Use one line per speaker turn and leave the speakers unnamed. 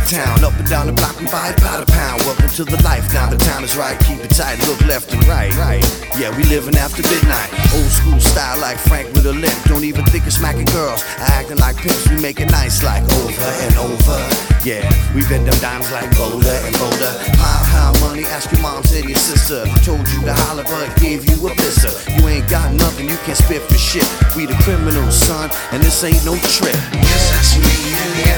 town. Up and down the block, we buy it by the pound. Welcome to the life, now the time is right. Keep it tight, look left and right. Yeah, we living after midnight. Old school style like Frank with a limp. Don't even think of smacking girls, acting like pimps. We make it nice like over and over. Yeah, we bend them dimes like bolder and bolder. How money, ask your mom, said your sister. Told you to holler but gave you a blister. You ain't got nothing, you can't spit for shit. We the criminals, son, and this ain't no trip.
Yes, that's me.